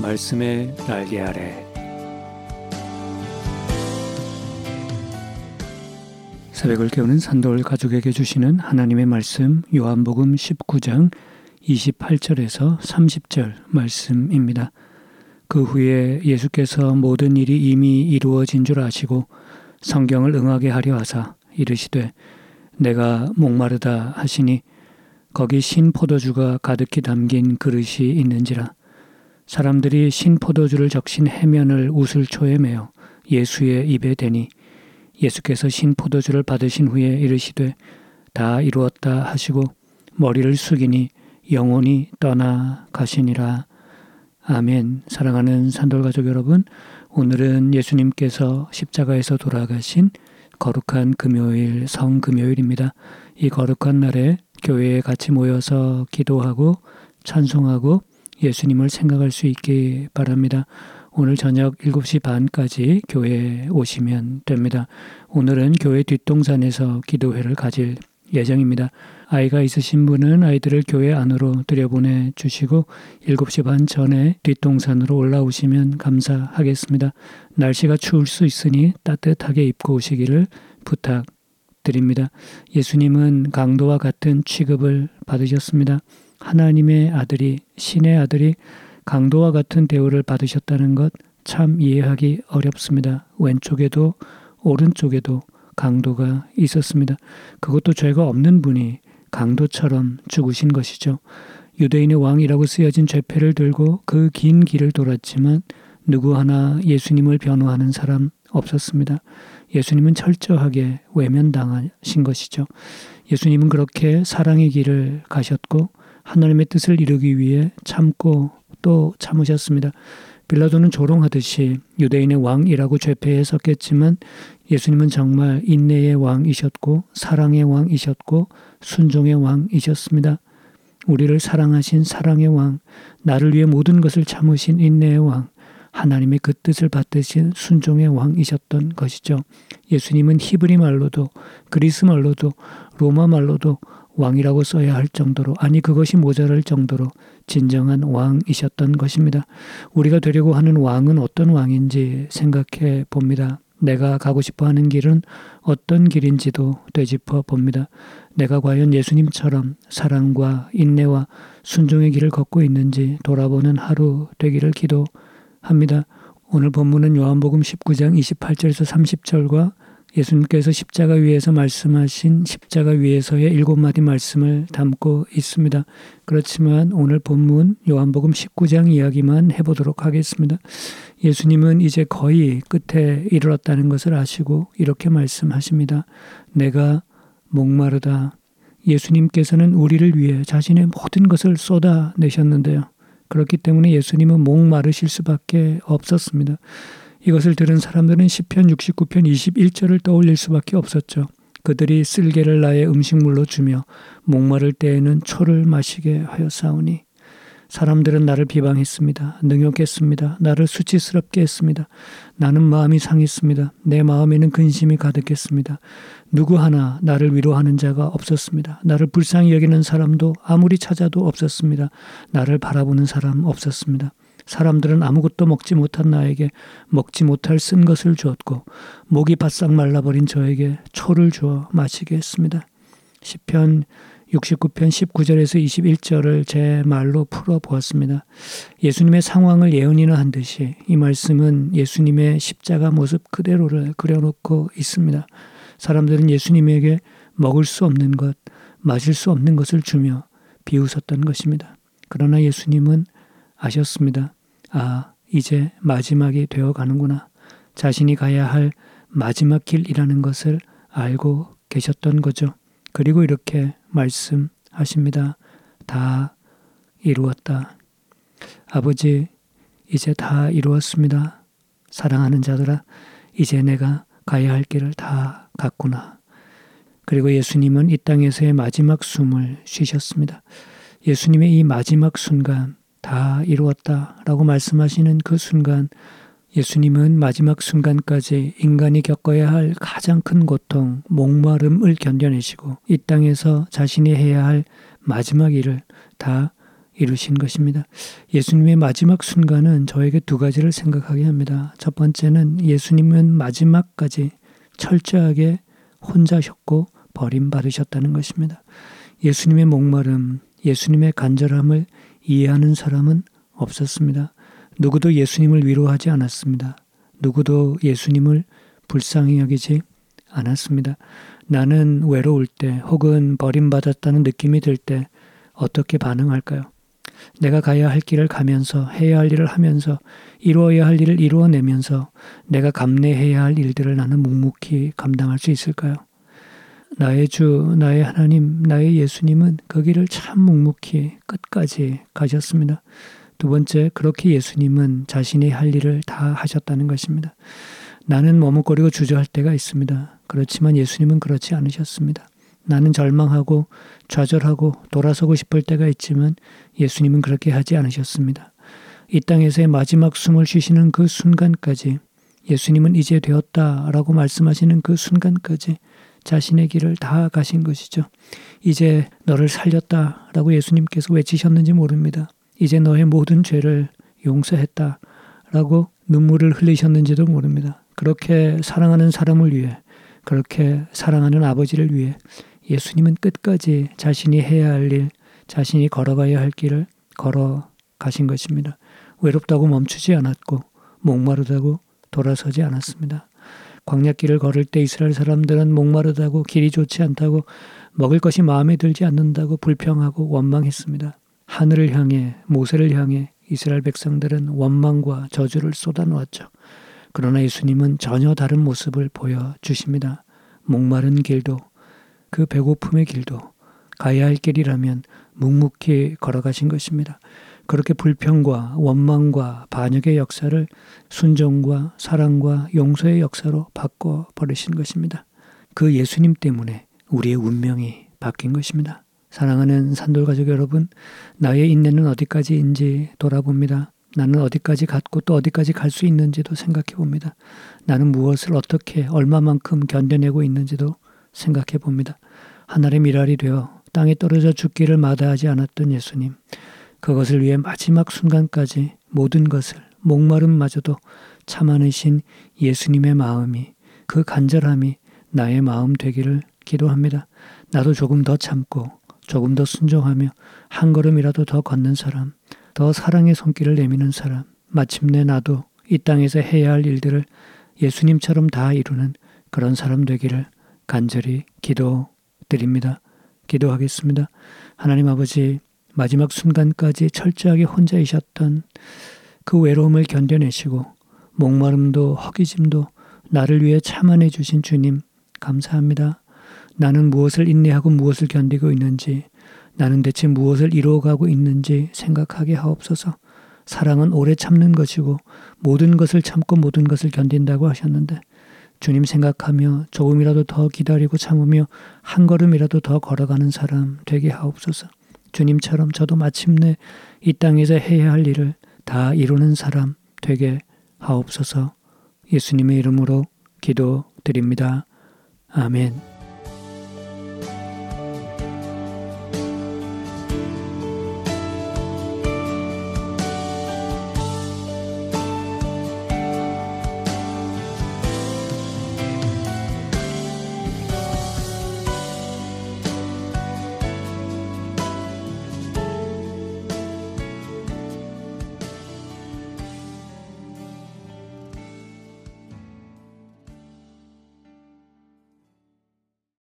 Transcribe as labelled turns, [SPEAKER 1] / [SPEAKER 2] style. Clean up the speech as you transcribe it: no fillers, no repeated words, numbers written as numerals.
[SPEAKER 1] 말씀의 날개 아래. 새벽을 깨우는 산돌 가족에게 주시는 하나님의 말씀, 요한복음 19장 28절에서 30절 말씀입니다. 그 후에 예수께서 모든 일이 이미 이루어진 줄 아시고 성경을 응하게 하려 하사 이르시되 내가 목마르다 하시니 거기 신 포도주가 가득히 담긴 그릇이 있는지라. 사람들이 신 포도주를 적신 해면을 우슬초에 매어 예수의 입에 대니 예수께서 신 포도주를 받으신 후에 이르시되 다 이루었다 하시고 머리를 숙이니 영혼이 떠나 가시니라. 아멘. 사랑하는 산돌가족 여러분, 오늘은 예수님께서 십자가에서 돌아가신 거룩한 금요일, 성금요일입니다. 이 거룩한 날에 교회에 같이 모여서 기도하고 찬송하고 예수님을 생각할 수 있기 바랍니다. 오늘 저녁 7시 반까지 교회에 오시면 됩니다. 오늘은 교회 뒷동산에서 기도회를 가질 예정입니다. 아이가 있으신 분은 아이들을 교회 안으로 들여보내 주시고 7시 반 전에 뒷동산으로 올라오시면 감사하겠습니다. 날씨가 추울 수 있으니 따뜻하게 입고 오시기를 부탁드립니다. 예수님은 강도와 같은 취급을 받으셨습니다. 하나님의 아들이, 신의 아들이 강도와 같은 대우를 받으셨다는 것 참 이해하기 어렵습니다. 왼쪽에도 오른쪽에도 강도가 있었습니다. 그것도 죄가 없는 분이 강도처럼 죽으신 것이죠. 유대인의 왕이라고 쓰여진 죄패를 들고 그 긴 길을 돌았지만 누구 하나 예수님을 변호하는 사람 없었습니다. 예수님은 철저하게 외면당하신 것이죠. 예수님은 그렇게 사랑의 길을 가셨고 하나님의 뜻을 이루기 위해 참고 또 참으셨습니다. 빌라도는 조롱하듯이 유대인의 왕이라고 죄패에 썼겠지만 예수님은 정말 인내의 왕이셨고 사랑의 왕이셨고 순종의 왕이셨습니다. 우리를 사랑하신 사랑의 왕, 나를 위해 모든 것을 참으신 인내의 왕, 하나님의 그 뜻을 받드신 순종의 왕이셨던 것이죠. 예수님은 히브리 말로도 그리스 말로도 로마 말로도 왕이라고 써야 할 정도로, 아니 그것이 모자랄 정도로 진정한 왕이셨던 것입니다. 우리가 되려고 하는 왕은 어떤 왕인지 생각해 봅니다. 내가 가고 싶어 하는 길은 어떤 길인지도 되짚어 봅니다. 내가 과연 예수님처럼 사랑과 인내와 순종의 길을 걷고 있는지 돌아보는 하루 되기를 기도합니다. 오늘 본문은 요한복음 19장 28절에서 30절과 예수님께서 십자가 위에서 말씀하신 십자가 위에서의 7마디 말씀을 담고 있습니다. 그렇지만 오늘 본문 요한복음 19장 이야기만 해보도록 하겠습니다. 예수님은 이제 거의 끝에 이르렀다는 것을 아시고 이렇게 말씀하십니다. 내가 목마르다. 예수님께서는 우리를 위해 자신의 모든 것을 쏟아내셨는데요. 그렇기 때문에 예수님은 목마르실 수밖에 없었습니다. 이것을 들은 사람들은 시편 69편 21절을 떠올릴 수밖에 없었죠. 그들이 쓸개를 나의 음식물로 주며 목마를 때에는 초를 마시게 하였사오니. 사람들은 나를 비방했습니다. 능욕했습니다. 나를 수치스럽게 했습니다. 나는 마음이 상했습니다. 내 마음에는 근심이 가득했습니다. 누구 하나 나를 위로하는 자가 없었습니다. 나를 불쌍히 여기는 사람도 아무리 찾아도 없었습니다. 나를 바라보는 사람 없었습니다. 사람들은 아무것도 먹지 못한 나에게 먹지 못할 쓴 것을 주었고 목이 바싹 말라버린 저에게 초를 주어 마시게 했습니다. 시편 69편 19절에서 21절을 제 말로 풀어보았습니다. 예수님의 상황을 예언이나 한 듯이 이 말씀은 예수님의 십자가 모습 그대로를 그려놓고 있습니다. 사람들은 예수님에게 먹을 수 없는 것, 마실 수 없는 것을 주며 비웃었던 것입니다. 그러나 예수님은 아셨습니다. 아, 이제 마지막이 되어 가는구나. 자신이 가야 할 마지막 길이라는 것을 알고 계셨던 거죠. 그리고 이렇게 말씀하십니다. 다 이루었다. 아버지, 이제 다 이루었습니다. 사랑하는 자들아, 이제 내가 가야 할 길을 다 갔구나. 그리고 예수님은 이 땅에서의 마지막 숨을 쉬셨습니다. 예수님의 이 마지막 순간, 다 이루었다라고 말씀하시는 그 순간, 예수님은 마지막 순간까지 인간이 겪어야 할 가장 큰 고통, 목마름을 견뎌내시고 이 땅에서 자신이 해야 할 마지막 일을 다 이루신 것입니다. 예수님의 마지막 순간은 저에게 두 가지를 생각하게 합니다. 첫 번째는 예수님은 마지막까지 철저하게 혼자셨고 버림받으셨다는 것입니다. 예수님의 목마름, 예수님의 간절함을 이해하는 사람은 없었습니다. 누구도 예수님을 위로하지 않았습니다. 누구도 예수님을 불쌍히 여기지 않았습니다. 나는 외로울 때 혹은 버림받았다는 느낌이 들 때 어떻게 반응할까요? 내가 가야 할 길을 가면서 해야 할 일을 하면서 이루어야 할 일을 이루어내면서 내가 감내해야 할 일들을 나는 묵묵히 감당할 수 있을까요? 나의 주, 나의 하나님, 나의 예수님은 그 길을 참 묵묵히 끝까지 가셨습니다. 두 번째, 그렇게 예수님은 자신이 할 일을 다 하셨다는 것입니다. 나는 머뭇거리고 주저할 때가 있습니다. 그렇지만 예수님은 그렇지 않으셨습니다. 나는 절망하고 좌절하고 돌아서고 싶을 때가 있지만 예수님은 그렇게 하지 않으셨습니다. 이 땅에서의 마지막 숨을 쉬시는 그 순간까지, 예수님은 이제 되었다라고 말씀하시는 그 순간까지 자신의 길을 다 가신 것이죠. 이제 너를 살렸다라고 예수님께서 외치셨는지 모릅니다. 이제 너의 모든 죄를 용서했다라고 눈물을 흘리셨는지도 모릅니다. 그렇게 사랑하는 사람을 위해, 그렇게 사랑하는 아버지를 위해 예수님은 끝까지 자신이 해야 할 일, 자신이 걸어가야 할 길을 걸어가신 것입니다. 외롭다고 멈추지 않았고 목마르다고 돌아서지 않았습니다. 광야길을 걸을 때 이스라엘 사람들은 목마르다고 길이 좋지 않다고 먹을 것이 마음에 들지 않는다고 불평하고 원망했습니다. 하늘을 향해 모세를 향해 이스라엘 백성들은 원망과 저주를 쏟아놓았죠. 그러나 예수님은 전혀 다른 모습을 보여주십니다. 목마른 길도 그 배고픔의 길도 가야 할 길이라면 묵묵히 걸어가신 것입니다. 그렇게 불평과 원망과 반역의 역사를 순종과 사랑과 용서의 역사로 바꿔버리신 것입니다. 그 예수님 때문에 우리의 운명이 바뀐 것입니다. 사랑하는 산돌가족 여러분, 나의 인내는 어디까지인지 돌아봅니다. 나는 어디까지 갔고 또 어디까지 갈 수 있는지도 생각해 봅니다. 나는 무엇을 어떻게 얼마만큼 견뎌내고 있는지도 생각해 봅니다. 하늘의 미랄이 되어 땅에 떨어져 죽기를 마다하지 않았던 예수님, 그것을 위해 마지막 순간까지 모든 것을 목마름마저도 참아내신 예수님의 마음이, 그 간절함이 나의 마음 되기를 기도합니다. 나도 조금 더 참고 조금 더 순종하며 한 걸음이라도 더 걷는 사람, 더 사랑의 손길을 내미는 사람, 마침내 나도 이 땅에서 해야 할 일들을 예수님처럼 다 이루는 그런 사람 되기를 간절히 기도드립니다. 기도하겠습니다. 하나님 아버지, 마지막 순간까지 철저하게 혼자이셨던 그 외로움을 견뎌내시고 목마름도 허기짐도 나를 위해 참아내 주신 주님 감사합니다. 나는 무엇을 인내하고 무엇을 견디고 있는지, 나는 대체 무엇을 이루어가고 있는지 생각하게 하옵소서. 사랑은 오래 참는 것이고 모든 것을 참고 모든 것을 견딘다고 하셨는데, 주님 생각하며 조금이라도 더 기다리고 참으며 한 걸음이라도 더 걸어가는 사람 되게 하옵소서. 주님처럼 저도 마침내 이 땅에서 해야 할 일을 다 이루는 사람 되게 하옵소서. 예수님의 이름으로 기도드립니다. 아멘.